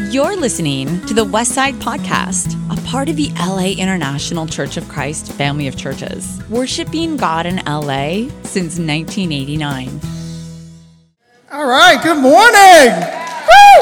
You're listening to the Westside Podcast, a part of the LA International Church of Christ family of churches, worshiping God in LA since 1989. All right, good morning. Woo!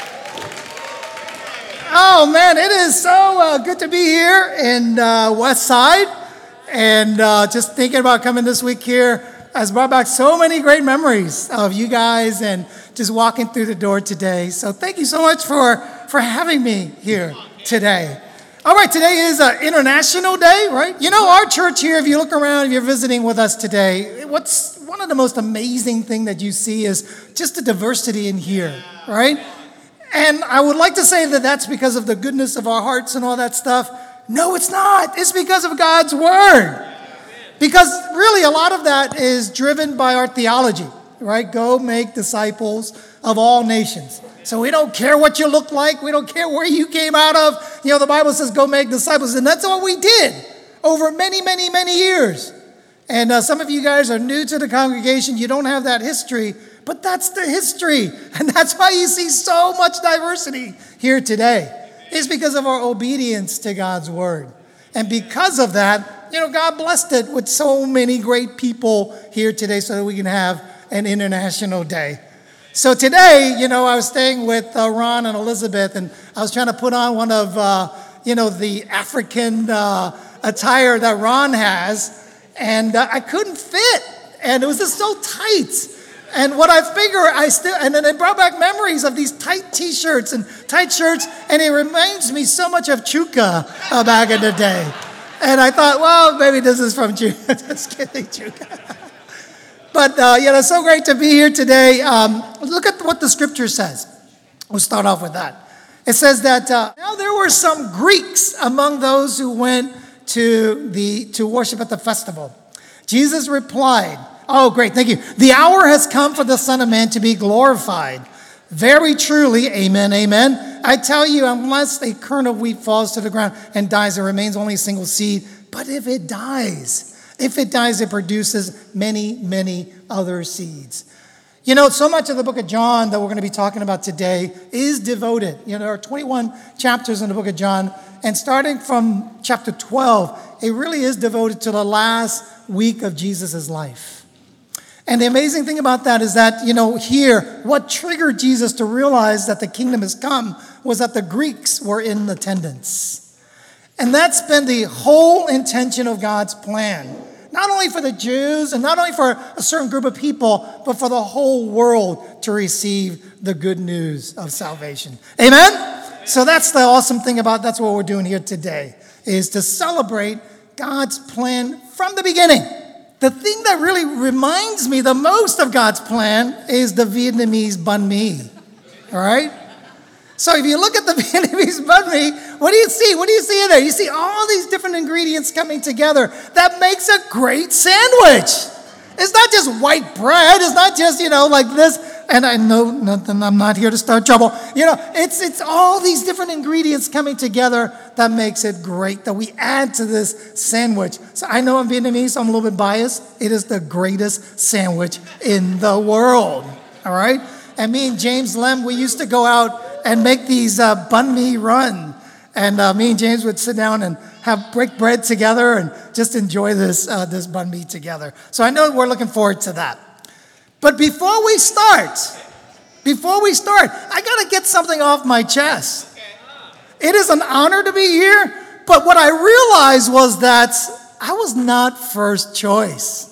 Oh man, it is so good to be here in Westside, and just thinking about coming this week here has brought back so many great memories of you guys and just walking through the door today. So thank you so much for having me here today. All right, today is International Day, right? You know, our church here, if you look around, if you're visiting with us today, what's one of the most amazing thing that you see is just the diversity in here, right? And I would like to say that that's because of the goodness of our hearts and all that stuff. No, it's not. It's because of God's Word. Because really a lot of that is driven by our theology, right? Go make disciples of all nations. So we don't care what you look like. We don't care where you came out of. You know, the Bible says go make disciples. And that's what we did over many, many, many years. And some of you guys are new to the congregation. You don't have that history. But that's the history. And that's why you see so much diversity here today. It's because of our obedience to God's Word. And because of that, you know, God blessed it with so many great people here today so that we can have an International Day. So today, you know, I was staying with Ron and Elizabeth, and I was trying to put on one of, the African attire that Ron has, and I couldn't fit, and it was just so tight. And what I figure, and then it brought back memories of these tight T-shirts and tight shirts, and it reminds me so much of Chuka back in the day. And I thought, well, maybe this is from Chuka. Just kidding, Chuka. But, it's so great to be here today. Look at what the scripture says. We'll start off with that. It says that now there were some Greeks among those who went to worship at the festival. Jesus replied, oh, great, thank you. The hour has come for the Son of Man to be glorified. Very truly, amen, amen. I tell you, unless a kernel of wheat falls to the ground and dies, there remains only a single seed. But if it dies, it produces many, many other seeds. You know, so much of the book of John that we're going to be talking about today is devoted. You know, there are 21 chapters in the book of John, and starting from chapter 12, it really is devoted to the last week of Jesus' life. And the amazing thing about that is that, you know, here, what triggered Jesus to realize that the kingdom has come was that the Greeks were in attendance. And that's been the whole intention of God's plan. Not only for the Jews and not only for a certain group of people, but for the whole world to receive the good news of salvation. Amen? So that's the awesome thing that's what we're doing here today, is to celebrate God's plan from the beginning. The thing that really reminds me the most of God's plan is the Vietnamese banh mi. All right? So if you look at the Vietnamese banh mi, what do you see? What do you see in there? You see all these different ingredients coming together. That makes a great sandwich. It's not just white bread. It's not just, like this. And I know nothing, I'm not here to start trouble. It's all these different ingredients coming together that makes it great, that we add to this sandwich. So I know I'm Vietnamese, so I'm a little bit biased. It is the greatest sandwich in the world. All right? And me and James Lem, we used to go out and make these banh mi run. And me and James would sit down and break bread together and just enjoy this banh mi together. So I know we're looking forward to that. But before we start, I got to get something off my chest. It is an honor to be here, but what I realized was that I was not first choice.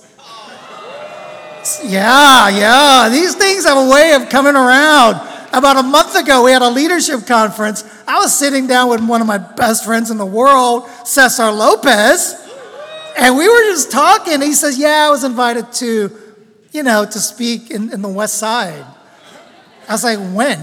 Yeah, these things have a way of coming around. About a month ago, we had a leadership conference. I was sitting down with one of my best friends in the world, Cesar Lopez, and we were just talking. He says, I was invited to speak in the West Side. I was like, when?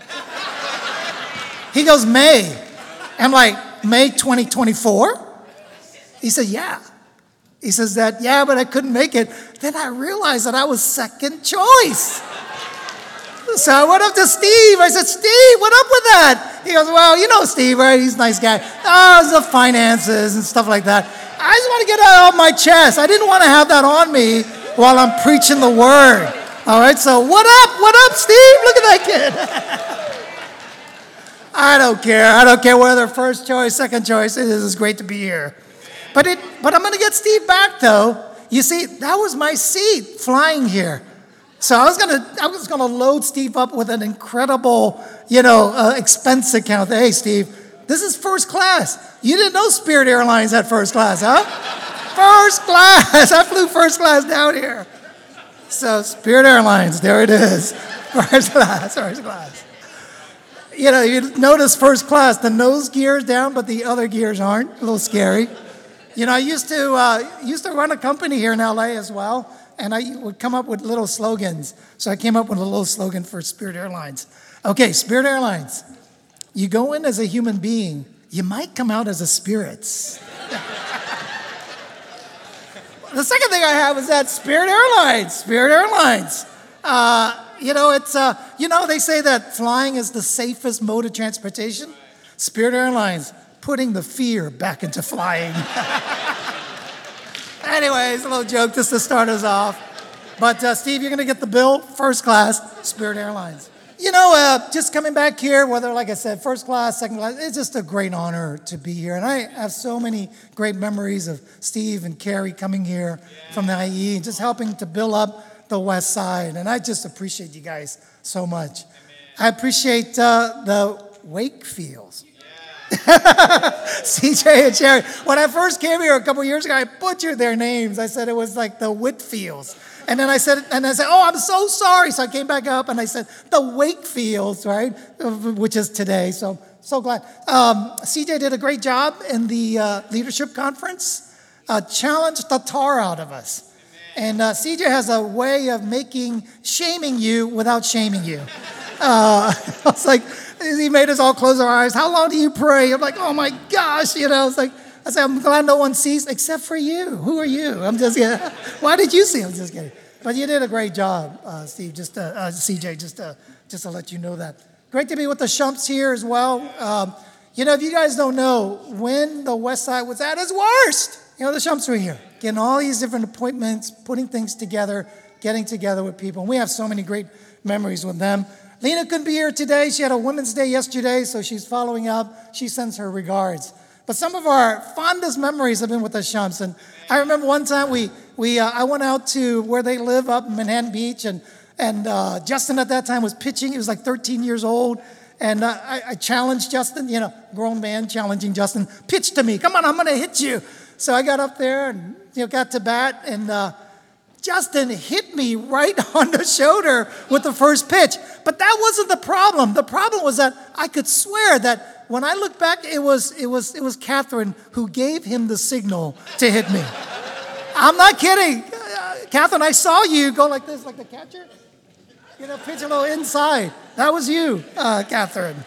He goes, May. I'm like, May 2024? He said, yeah. He says that, but I couldn't make it. Then I realized that I was second choice. So I went up to Steve. I said, Steve, what up with that? He goes, well, you know Steve, right? He's a nice guy. Oh, it's the finances and stuff like that. I just want to get that off my chest. I didn't want to have that on me while I'm preaching the word. All right, so what up, Steve? Look at that kid. I don't care. I don't care whether first choice, second choice. It is great to be here. But I'm going to get Steve back, though. You see, that was my seat flying here. So I was gonna load Steve up with an incredible, expense account. Hey, Steve, this is first class. You didn't know Spirit Airlines had first class, huh? First class. I flew first class down here. So Spirit Airlines, there it is. First class. You notice first class, the nose gear's down, but the other gears aren't. A little scary. I used to run a company here in LA as well, and I would come up with little slogans. So I came up with a little slogan for Spirit Airlines. Okay, Spirit Airlines, you go in as a human being, you might come out as a spirit. The second thing I have is that Spirit Airlines. They say that flying is the safest mode of transportation. Spirit Airlines, putting the fear back into flying. Anyways, a little joke just to start us off. But Steve, you're going to get the bill, first class, Spirit Airlines. Just coming back here, whether, like I said, first class, second class, it's just a great honor to be here. And I have so many great memories of Steve and Carrie coming here from the IE and just helping to build up the West Side. And I just appreciate you guys so much. I appreciate the Wakefields. CJ and Sherry. When I first came here a couple years ago, I butchered their names. I said it was like the Whitfields. And then I said, oh, I'm so sorry. So I came back up and I said, the Wakefields, right? Which is today. So glad. CJ did a great job in the leadership conference, challenged the tar out of us. And CJ has a way of shaming you without shaming you. I was like, he made us all close our eyes. How long do you pray? I'm like, oh my gosh, I said, I'm glad no one sees except for you. Who are you? I'm just kidding. Why did you see? I'm just kidding. But you did a great job, Steve. CJ, just to let you know that. Great to be with the Shumps here as well. If you guys don't know, when the West Side was at its worst, the Shumps were here, getting all these different appointments, putting things together, getting together with people. And we have so many great memories with them. Lena couldn't be here today. She had a Women's Day yesterday, so she's following up. She sends her regards. But some of our fondest memories have been with the Shumps. And I remember one time I went out to where they live up in Manhattan Beach, and Justin at that time was pitching. He was like 13 years old. And I challenged Justin, grown man challenging Justin, pitch to me. Come on, I'm going to hit you. So I got up there and got to bat, and Justin hit me right on the shoulder with the first pitch. But that wasn't the problem. The problem was that I could swear that when I look back, it was Catherine who gave him the signal to hit me. I'm not kidding. Catherine, I saw you go like this, like the catcher. Pitch a little inside. That was you, Catherine.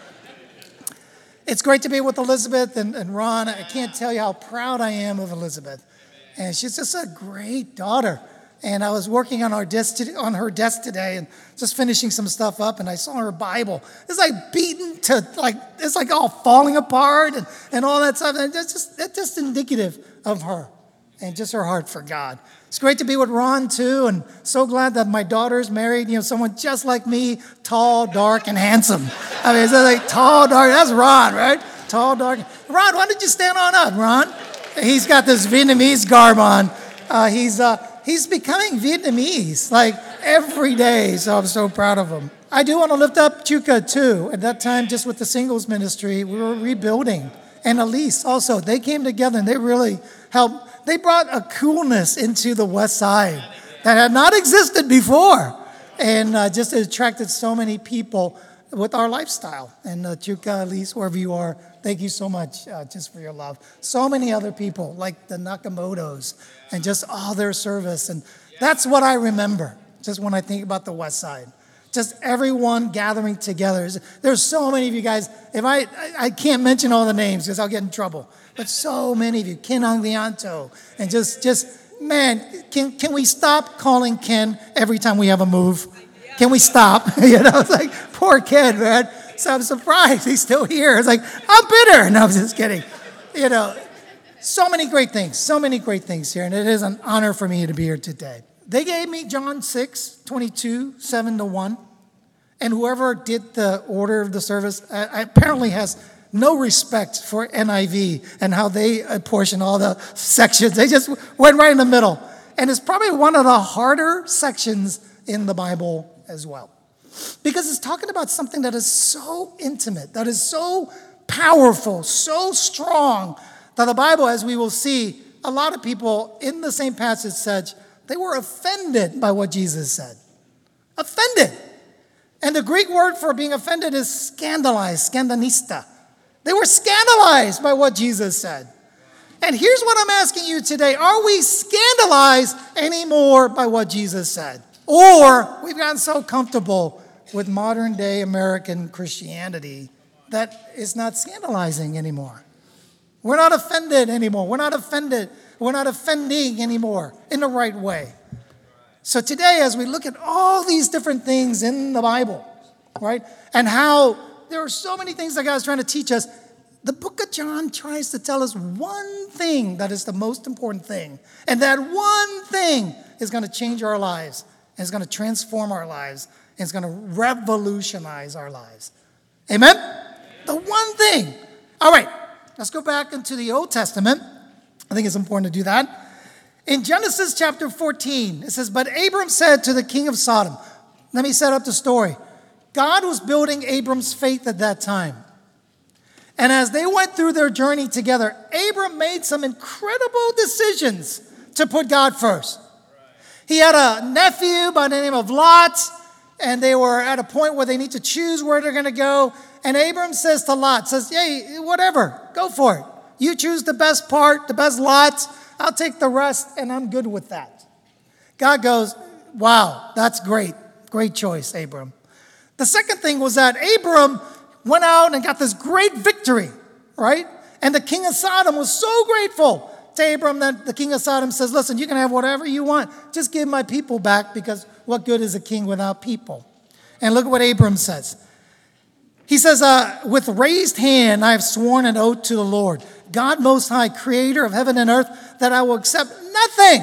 It's great to be with Elizabeth and Ron. I can't tell you how proud I am of Elizabeth. And she's just a great daughter. And I was working on her desk today and just finishing some stuff up, and I saw her Bible. It's like beaten to, it's like all falling apart and all that stuff. And it's just indicative of her and just her heart for God. It's great to be with Ron, too, and so glad that my daughter's married, someone just like me, tall, dark, and handsome. I mean, it's like tall, dark, that's Ron, right? Tall, dark. Ron, why don't you stand on up, Ron? He's got this Vietnamese garb on. He's becoming Vietnamese, every day, so I'm so proud of him. I do want to lift up Chuka, too. At that time, just with the singles ministry, we were rebuilding. And Elise, also, they came together and they really helped. They brought a coolness into the West Side that had not existed before. And just attracted so many people with our lifestyle. And Chuka, Elise, wherever you are, thank you so much just for your love. So many other people, like the Nakamotos, and just all their service. And that's what I remember, just when I think about the West Side. Just everyone gathering together. There's so many of you guys. If I can't mention all the names because I'll get in trouble. But so many of you, Ken Anglianto, and just man, can we stop calling Ken every time we have a move? Can we stop? It's like, poor Ken, man. So I'm surprised he's still here. It's like, I'm bitter. No, I'm just kidding. So many great things here. And it is an honor for me to be here today. They gave me John 6:22, 7-1. And whoever did the order of the service apparently has no respect for NIV and how they apportion all the sections. They just went right in the middle. And it's probably one of the harder sections in the Bible as well. Because it's talking about something that is so intimate, that is so powerful, so strong, that the Bible, as we will see, a lot of people in the same passage said they were offended by what Jesus said. Offended. And the Greek word for being offended is scandalized, scandalista. They were scandalized by what Jesus said. And here's what I'm asking you today. Are we scandalized anymore by what Jesus said? Or we've gotten so comfortable with modern day American Christianity that it's not scandalizing anymore. We're not offended anymore. We're not offended. We're not offending anymore in the right way. So today, as we look at all these different things in the Bible, right, and how there are so many things that God's trying to teach us, the book of John tries to tell us one thing that is the most important thing. And that one thing is going to change our lives. And it's going to transform our lives. And it's going to revolutionize our lives. Amen? The one thing. All right, let's go back into the Old Testament. I think it's important to do that. In Genesis chapter 14, it says, "But Abram said to the king of Sodom," let me set up the story. God was building Abram's faith at that time. And as they went through their journey together, Abram made some incredible decisions to put God first. He had a nephew by the name of Lot, and they were at a point where they need to choose where they're going to go. And Abram says to Lot, says, "Hey, whatever, go for it. You choose the best part, the best lot. I'll take the rest, and I'm good with that." God goes, "Wow, that's great. Great choice, Abram." The second thing was that Abram went out and got this great victory, right? And the king of Sodom was so grateful to Abram that the king of Sodom says, "Listen, you can have whatever you want. Just give my people back, because what good is a king without people?" And look at what Abram says. He says, "With raised hand I have sworn an oath to the Lord, God Most High, creator of heaven and earth, that I will accept nothing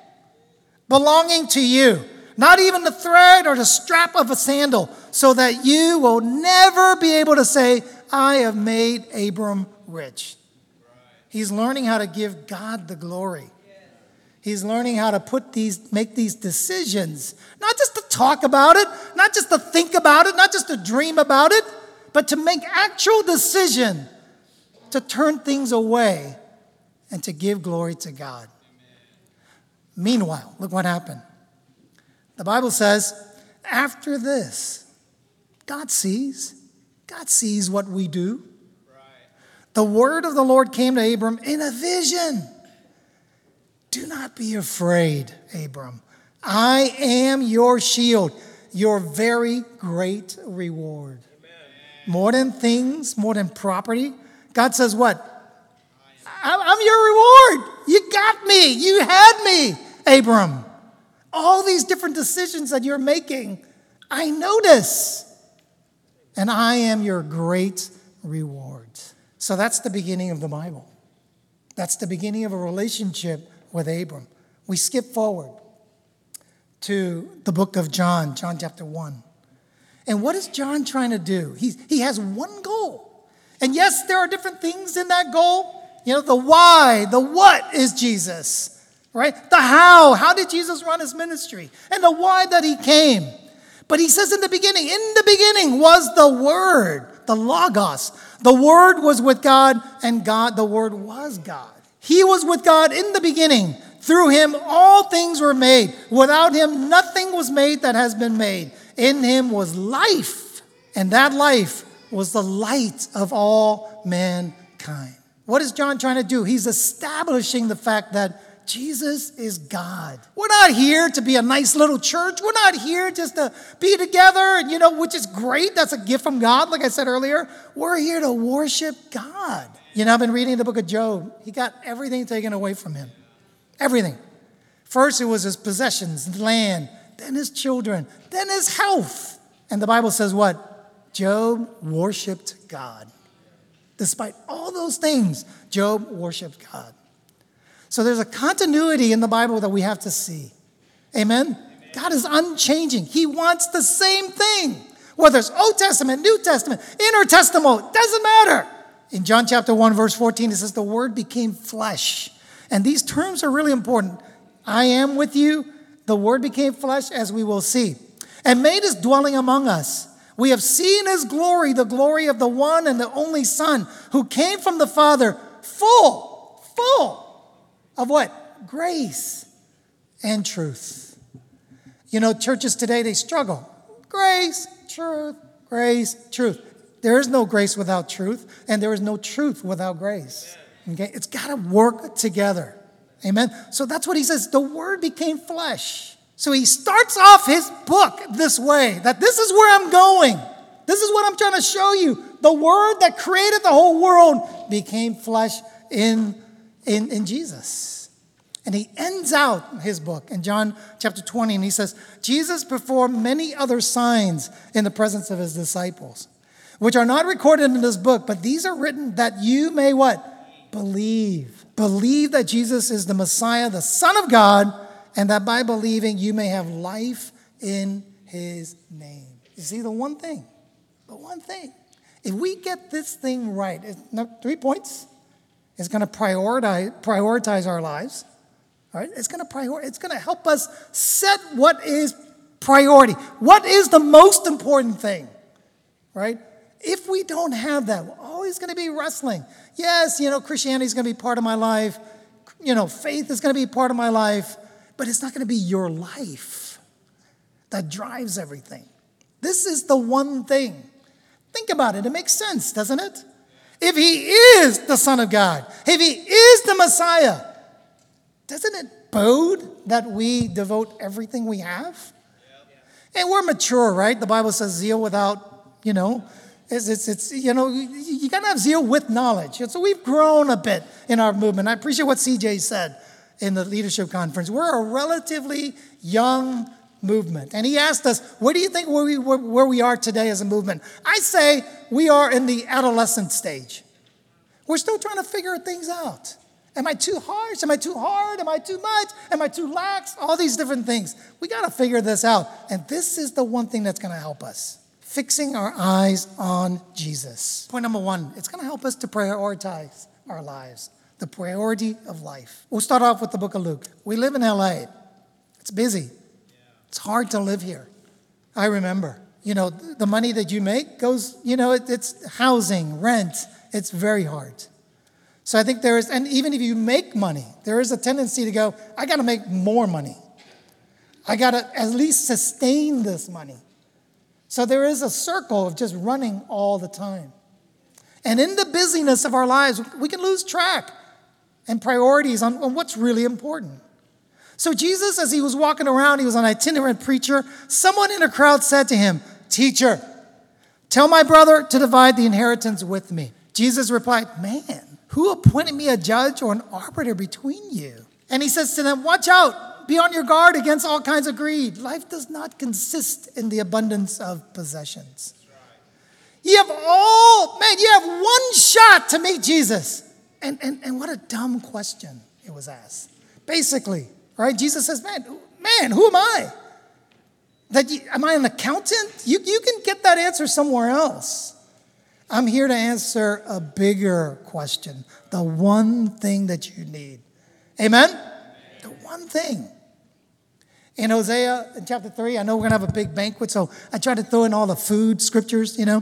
belonging to you, not even the thread or the strap of a sandal, so that you will never be able to say, 'I have made Abram rich.'" He's learning how to give God the glory. He's learning how to make these decisions, not just to talk about it, not just to think about it, not just to dream about it, but to make actual decision to turn things away and to give glory to God. Meanwhile, look what happened. The Bible says, after this, God sees what we do. The word of the Lord came to Abram in a vision. "Do not be afraid, Abram. I am your shield, your very great reward." More than things, more than property. God says what? I'm your reward. You got me. You had me, Abram. All these different decisions that you're making, I notice. And I am your great reward. So that's the beginning of the Bible. That's the beginning of a relationship with Abram. We skip forward to the book of John chapter 1. And what is John trying to do? He has one goal. And yes, there are different things in that goal. You know, the why, the what is Jesus, right? The how did Jesus run his ministry? And the why that he came. But he says in the beginning was the Word, the Logos. The Word was with God, and God, the Word was God. He was with God in the beginning. Through him, all things were made. Without him, nothing was made that has been made. In him was life, and that life was the light of all mankind. What is John trying to do? He's establishing the fact that Jesus is God. We're not here to be a nice little church. We're not here just to be together, and which is great. That's a gift from God, like I said earlier. We're here to worship God. I've been reading the book of Job. He got everything taken away from him. Everything. First, it was his possessions, land, then his children, then his health. And the Bible says what? Job worshiped God. Despite all those things, Job worshiped God. So there's a continuity in the Bible that we have to see. Amen? God is unchanging. He wants the same thing. Whether it's Old Testament, New Testament, intertestamental, doesn't matter. In John chapter 1, verse 14, it says, the Word became flesh. And these terms are really important. I am with you. The Word became flesh, as we will see, and made his dwelling among us. We have seen his glory, the glory of the one and the only Son, who came from the Father, full of what? Grace and truth. You know, churches today, they struggle. Grace, truth, grace, truth. There is no grace without truth, and there is no truth without grace. Okay? It's got to work together. Amen? So that's what he says. The Word became flesh. So he starts off his book this way, that this is where I'm going. This is what I'm trying to show you. The Word that created the whole world became flesh in Jesus. And he ends out his book in John chapter 20, and he says, Jesus performed many other signs in the presence of his disciples, which are not recorded in this book, but these are written that you may what? Believe. Believe that Jesus is the Messiah, the Son of God, and that by believing you may have life in his name. You see, the one thing. If we get this thing right, 3 points. It's going to prioritize our lives. All right? It's going to help us set what is priority. What is the most important thing? Right? If we don't have that, we're always going to be wrestling. Yes, Christianity is going to be part of my life. Faith is going to be part of my life. But it's not going to be your life that drives everything. This is the one thing. Think about it. It makes sense, doesn't it? If he is the Son of God, if he is the Messiah, doesn't it bode that we devote everything we have? And we're mature, right? The Bible says zeal without, you got to have zeal with knowledge. So we've grown a bit in our movement. I appreciate what CJ said in the leadership conference. We're a relatively young movement. And he asked us, what do you think where we are today as a movement? I say we are in the adolescent stage. We're still trying to figure things out. Am I too harsh? Am I too hard? Am I too much? Am I too lax? All these different things. We got to figure this out. And this is the one thing that's going to help us. Fixing our eyes on Jesus. Point number 1, it's going to help us to prioritize our lives. The priority of life. We'll start off with the book of Luke. We live in LA. It's busy. It's hard to live here. I remember, the money that you make goes, it's housing, rent. It's very hard. So I think and even if you make money, there is a tendency to go, I got to make more money. I got to at least sustain this money. So there is a circle of just running all the time. And in the busyness of our lives, we can lose track and priorities on what's really important. So Jesus, as he was walking around, he was an itinerant preacher. Someone in the crowd said to him, "Teacher, tell my brother to divide the inheritance with me." Jesus replied, "Man, who appointed me a judge or an arbiter between you?" And he says to them, "Watch out. Be on your guard against all kinds of greed. Life does not consist in the abundance of possessions." You have one shot to meet Jesus. And what a dumb question it was asked. Basically, right? Jesus says, man, who am I? Am I an accountant? You can get that answer somewhere else. I'm here to answer a bigger question. The one thing that you need. Amen? The one thing. In Hosea, in chapter 3, I know we're going to have a big banquet, so I tried to throw in all the food scriptures, It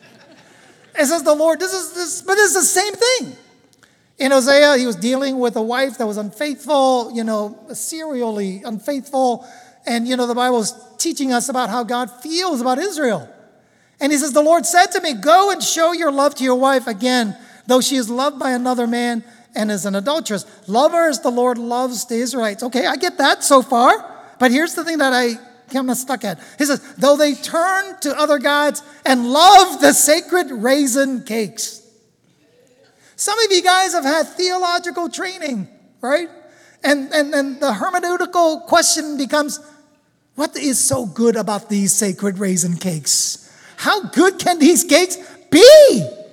says the Lord, but this is the same thing. In Hosea, he was dealing with a wife that was unfaithful, serially unfaithful. And, the Bible is teaching us about how God feels about Israel. And he says, the Lord said to me, "Go and show your love to your wife again, though she is loved by another man and is an adulteress. Love her as the Lord loves the Israelites." Okay, I get that so far. But here's the thing that I'm stuck at. He says, "Though they turn to other gods and love the sacred raisin cakes." Some of you guys have had theological training, right? And the hermeneutical question becomes, what is so good about these sacred raisin cakes? How good can these cakes be?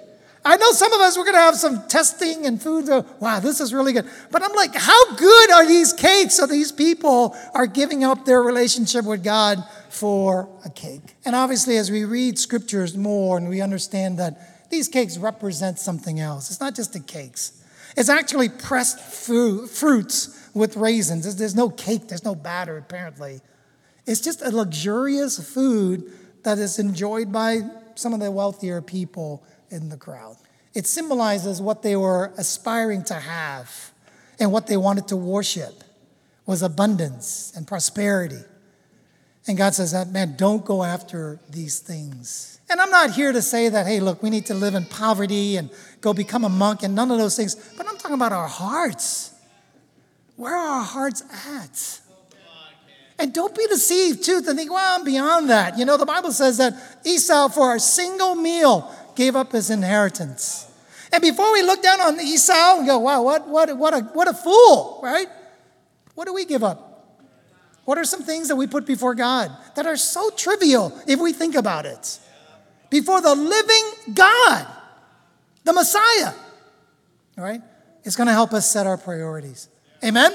I know some of us, we're going to have some testing and food. Wow, this is really good. But I'm like, how good are these cakes? So these people are giving up their relationship with God for a cake. And obviously, as we read scriptures more and we understand that these cakes represent something else. It's not just the cakes. It's actually pressed fruits with raisins. There's no cake. There's no batter, apparently. It's just a luxurious food that is enjoyed by some of the wealthier people in the crowd. It symbolizes what they were aspiring to have and what they wanted to worship was abundance and prosperity. And God says, man, don't go after these things. And I'm not here to say that, hey, look, we need to live in poverty and go become a monk and none of those things. But I'm talking about our hearts. Where are our hearts at? And don't be deceived, too, to think, well, I'm beyond that. You know, the Bible says that Esau, for a single meal, gave up his inheritance. And before we look down on Esau and go, wow, what a fool, right? What do we give up? What are some things that we put before God that are so trivial if we think about it? Before the living God, the Messiah, all right? It's going to help us set our priorities. Amen?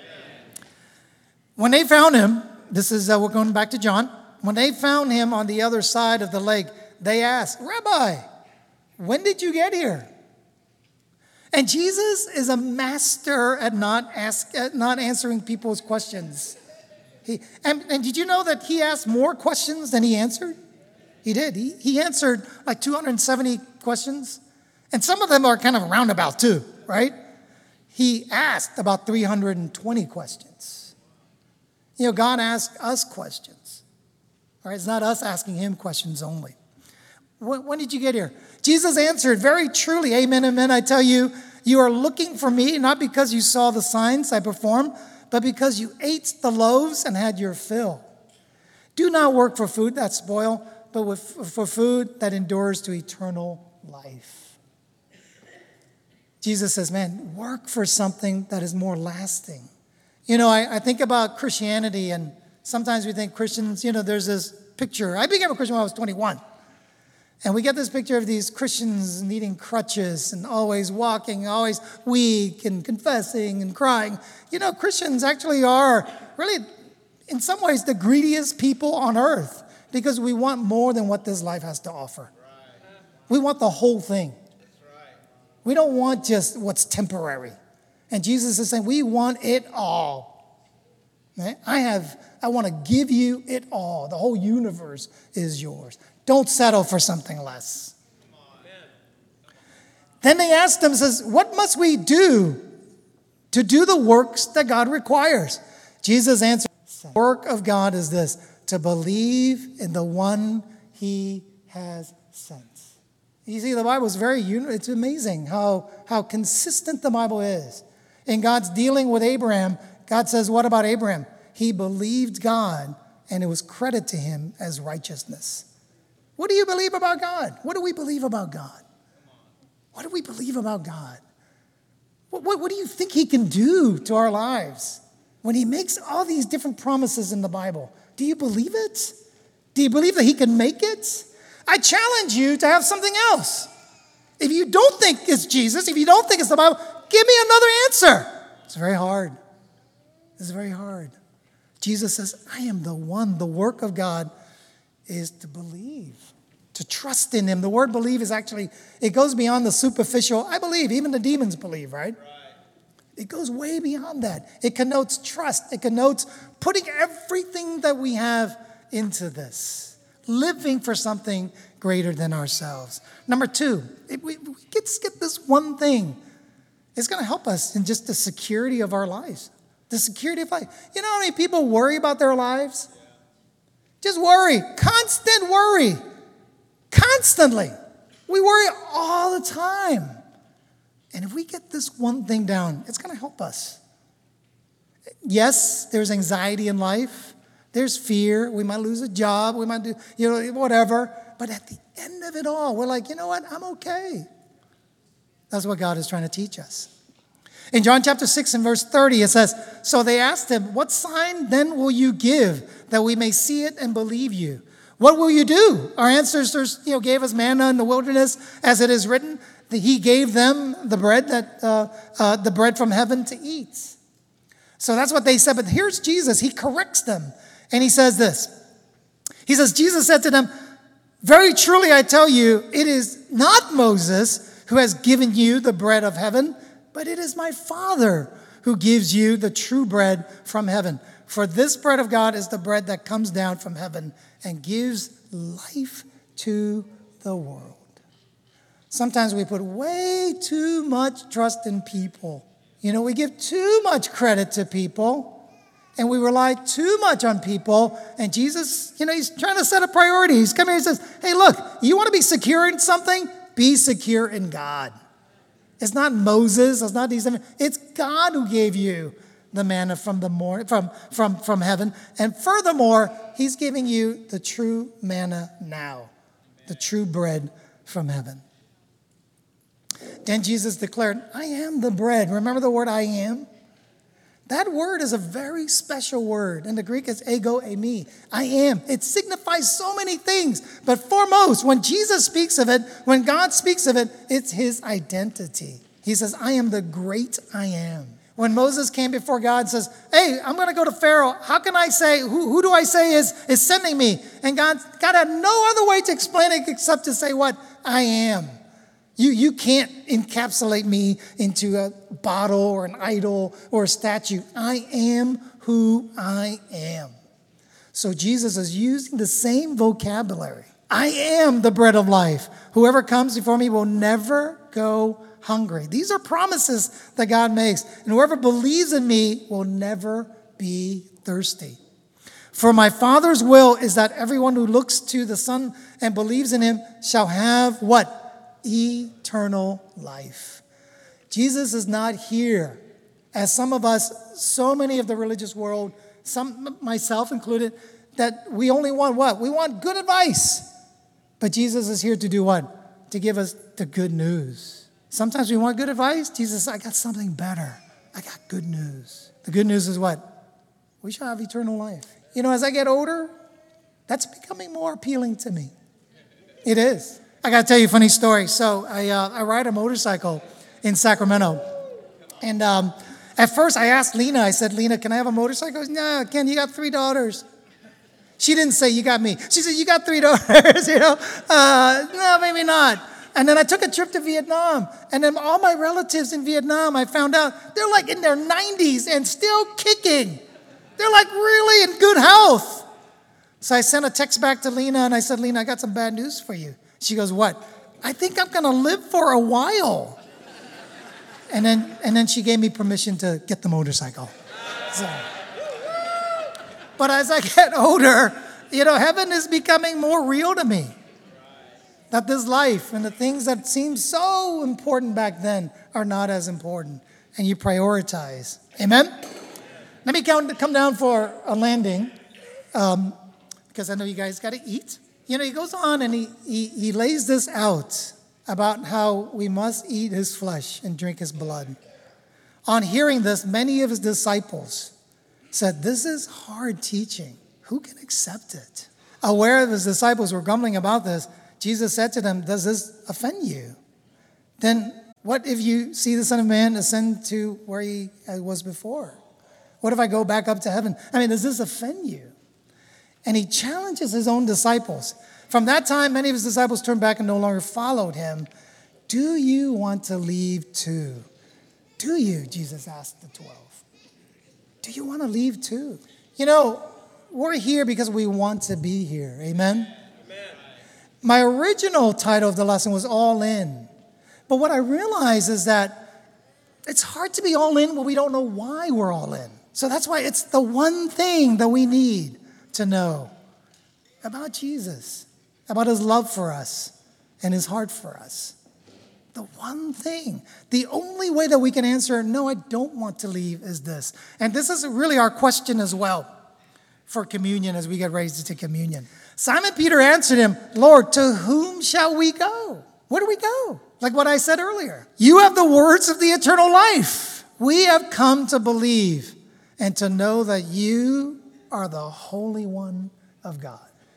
When they found him, this is, we're going back to John. When they found him on the other side of the lake, they asked, Rabbi, when did you get here? And Jesus is a master at not answering people's questions. And did you know that he asked more questions than he answered? He did. He answered like 270 questions. And some of them are kind of roundabout too, right? He asked about 320 questions. You know, God asks us questions. All right, it's not us asking him questions only. When did you get here? Jesus answered, very truly, amen, amen, I tell you, you are looking for me, not because you saw the signs I performed, but because you ate the loaves and had your fill. Do not work for food that spoils, but for food that endures to eternal life. Jesus says, man, work for something that is more lasting. You know, I think about Christianity, and sometimes we think Christians, you know, there's this picture. I became a Christian when I was 21. And we get this picture of these Christians needing crutches and always walking, always weak and confessing and crying. You know, Christians actually are really, in some ways, the greediest people on earth because we want more than what this life has to offer. We want the whole thing. We don't want just what's temporary. And Jesus is saying, we want it all. Right? I want to give you it all. The whole universe is yours. Don't settle for something less. Then they asked him, says, what must we do to do the works that God requires? Jesus answered, the work of God is this, to believe in the one he has sent. You see, the Bible is it's amazing how consistent the Bible is. In God's dealing with Abraham, God says, what about Abraham? He believed God, and it was credited to him as righteousness. What do you believe about God? What do we believe about God? What do we believe about God? What do you think he can do to our lives when he makes all these different promises in the Bible? Do you believe it? Do you believe that he can make it? I challenge you to have something else. If you don't think it's Jesus, if you don't think it's the Bible, give me another answer. It's very hard. It's very hard. Jesus says, I am the one. The work of God is to believe, to trust in him. The word believe is actually, it goes beyond the superficial. I believe, even the demons believe, right? It goes way beyond that. It connotes trust. It connotes putting everything that we have into this, living for something greater than ourselves. Number two, we get this one thing. It's going to help us in just the security of our lives. The security of life. You know how many people worry about their lives? Just worry. Constant worry. Constantly. We worry all the time. And if we get this one thing down, it's going to help us. Yes, there's anxiety in life. There's fear. We might lose a job. We might do, whatever. But at the end of it all, we're like, you know what? I'm okay. That's what God is trying to teach us. In John chapter 6 and verse 30, it says, so they asked him, what sign then will you give that we may see it and believe you? What will you do? Our ancestors, gave us manna in the wilderness, as it is written, that he gave them the bread from heaven to eat. So that's what they said. But here's Jesus. He corrects them. And he says this. He says, Jesus said to them, very truly I tell you, it is not Moses who has given you the bread of heaven, but it is my Father who gives you the true bread from heaven. For this bread of God is the bread that comes down from heaven and gives life to the world. Sometimes we put way too much trust in people. We give too much credit to people. And we rely too much on people. And Jesus, he's trying to set a priority. He's coming here and says, hey, look, you want to be secure in something? Be secure in God. It's not Moses. It's not these. It's God who gave you the manna from heaven. And furthermore, he's giving you the true manna now, the true bread from heaven. Then Jesus declared, I am the bread. Remember the word I am? That word is a very special word. In the Greek, it's ego eimi. I am. It signifies so many things. But foremost, when Jesus speaks of it, when God speaks of it, it's his identity. He says, I am the great I am. When Moses came before God and says, hey, I'm going to go to Pharaoh. How can I say, who do I say is sending me? And God had no other way to explain it except to say what? I am. You can't encapsulate me into a bottle or an idol or a statue. I am who I am. So Jesus is using the same vocabulary. I am the bread of life. Whoever comes before me will never go hungry. These are promises that God makes. And whoever believes in me will never be thirsty. For my Father's will is that everyone who looks to the Son and believes in him shall have what? Eternal life. Jesus is not here, as some of us, so many of the religious world, some myself included, that we only want what? We want good advice. But Jesus is here to do what? To give us the good news. Sometimes we want good advice. Jesus says, I got something better. I got good news. The good news is what? We shall have eternal life. As I get older, that's becoming more appealing to me. It is. I got to tell you a funny story. So I ride a motorcycle in Sacramento. And at first I asked Lena, I said, Lena, can I have a motorcycle? No, Ken, you got 3 daughters. She didn't say, you got me. She said, you got 3 daughters, no, maybe not. And then I took a trip to Vietnam. And then all my relatives in Vietnam, I found out, they're like in their 90s and still kicking. They're like really in good health. So I sent a text back to Lena and I said, Lena, I got some bad news for you. She goes, what? I think I'm going to live for a while. And then she gave me permission to get the motorcycle. So. But as I get older, heaven is becoming more real to me. That this life and the things that seemed so important back then are not as important. And you prioritize. Amen? Let me come down for a landing. Because I know you guys got to eat. He goes on and he lays this out about how we must eat his flesh and drink his blood. On hearing this, many of his disciples said, this is hard teaching. Who can accept it? Aware of his disciples were grumbling about this, Jesus said to them, does this offend you? Then what if you see the Son of Man ascend to where he was before? What if I go back up to heaven? Does this offend you? And he challenges his own disciples. From that time, many of his disciples turned back and no longer followed him. Do you want to leave too? Do you? Jesus asked the 12. Do you want to leave too? We're here because we want to be here. Amen? Amen. My original title of the lesson was All In. But what I realize is that it's hard to be all in when we don't know why we're all in. So that's why it's the one thing that we need to know about Jesus, about his love for us and his heart for us. The one thing, the only way that we can answer, no, I don't want to leave, is this. And this is really our question as well for communion as we get ready to take communion. Simon Peter answered him, Lord, to whom shall we go? Where do we go? Like what I said earlier. You have the words of the eternal life. We have come to believe and to know that you are the Holy One of God.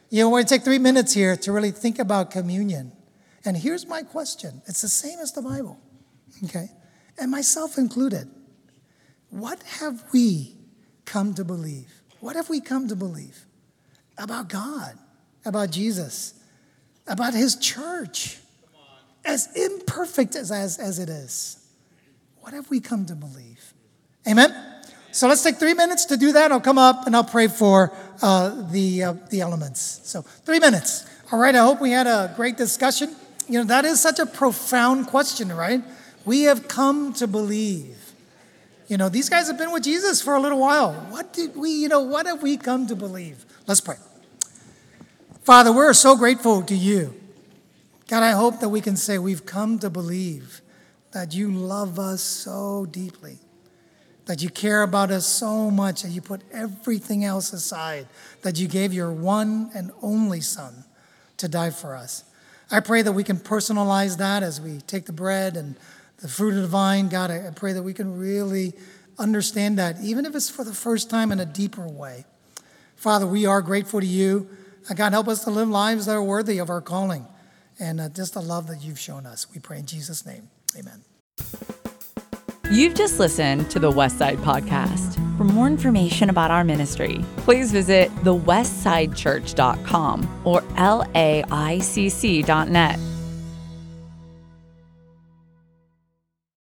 We're going to take 3 minutes here to really think about communion. And here's my question. It's the same as the Bible, okay? And myself included. What have we come to believe? What have we come to believe about God, about Jesus, about his church? As imperfect as it is, what have we come to believe? Amen? So let's take 3 minutes to do that. I'll come up and I'll pray for the elements. So 3 minutes. All right, I hope we had a great discussion. That is such a profound question, right? We have come to believe. These guys have been with Jesus for a little while. What have we come to believe? Let's pray. Father, we're so grateful to you. God, I hope that we can say we've come to believe that you love us so deeply, that you care about us so much, that you put everything else aside, that you gave your one and only Son to die for us. I pray that we can personalize that as we take the bread and the fruit of the vine. God, I pray that we can really understand that, even if it's for the first time in a deeper way. Father, we are grateful to you. God, help us to live lives that are worthy of our calling. And just the love that you've shown us. We pray in Jesus' name. Amen. You've just listened to the Westside Podcast. For more information about our ministry, please visit thewestsidechurch.com or laicc.net.